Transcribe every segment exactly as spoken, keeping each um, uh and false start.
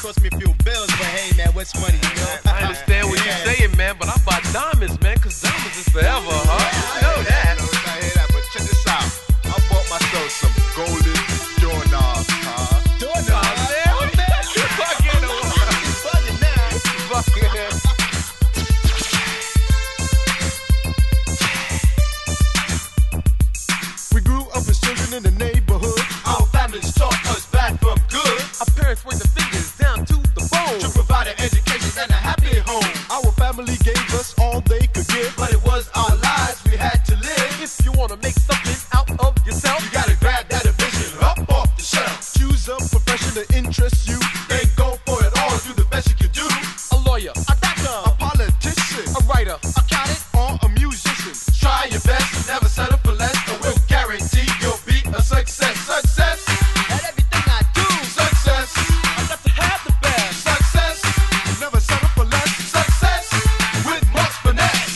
cost me a few bills, but hey, man, what's money, you know? I understand what you're saying, man, but I bought diamonds, man, cause diamonds is forever, huh? You know that. I hear that, but check this out. I bought myself some golden doorknobs, huh? Doorknobs? Nah, man, what the hell you fucking about? It's bugging now. Fucking We grew up as children in the neighborhood. Our families taught us bad from good. our parents worked the fingers down to the bone. To provide an education and a happy home. Our family gave us all they could give. But it was our lives we had to live. If you wanna make something out of yourself, You gotta grab that ambition up off the shelf. Choose a profession that interests you. Then go for it all, do the best you can do. a lawyer, A doctor, A politician a writer, accountant, or a musician. Try your best, never settle for less, and we'll guarantee you'll be a success. Success, at everything I do, success, I got to have the best. success, Never settle for less. success, with much finesse.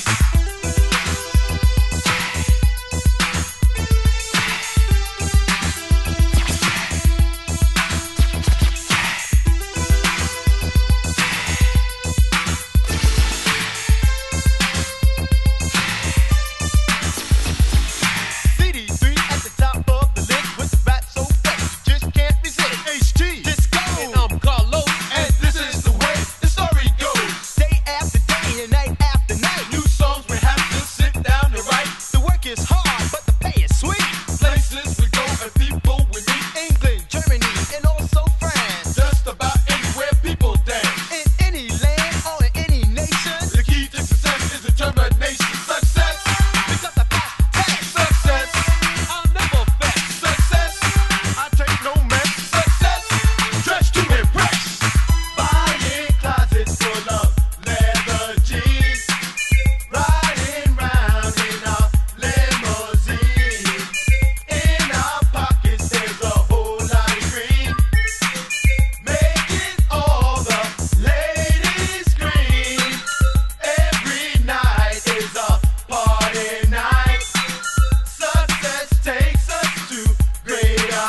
C D three at the top of the list with the rap so fresh, you just can't resist. H T. Disco, and I'm Carlos. And this is the way the story goes. day after day and night after night. New songs we have to sit down and write. The work is hard, but the pay is sweet. Places we go and people we meet. England, Germany, and also France. Just about anywhere people dance. In any land or in any nation, The key to success is determination. Success, because I passed the test. success, I'll never fess. success, I take no mess. success. Dress to impress. Buying closets full of leather jeans. Riding round in a limousine. In our pockets there's a whole lot of green. Making all the ladies scream. Every night is a party night. Success takes us to greater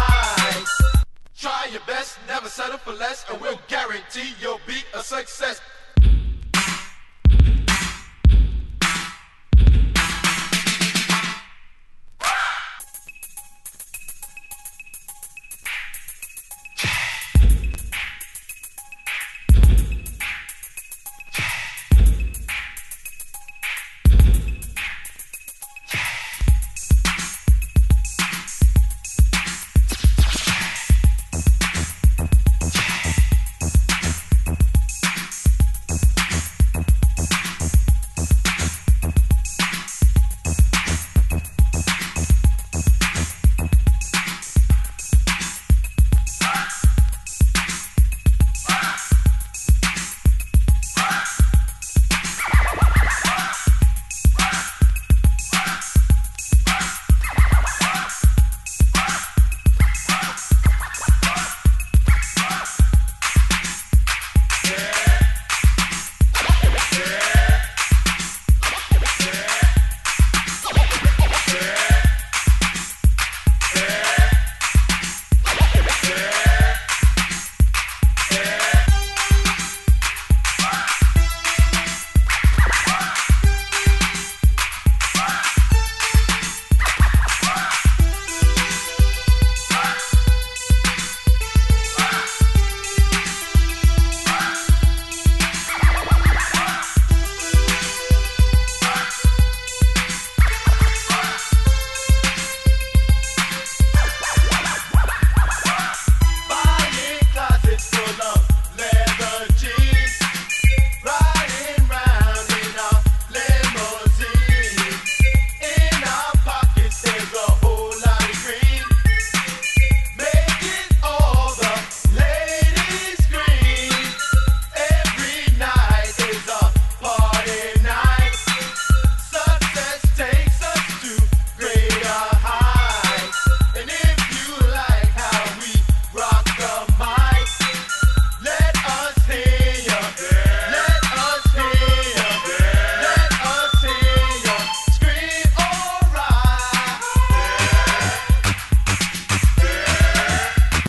heights. Try your best, never settle for less, and we'll guarantee you'll be a success.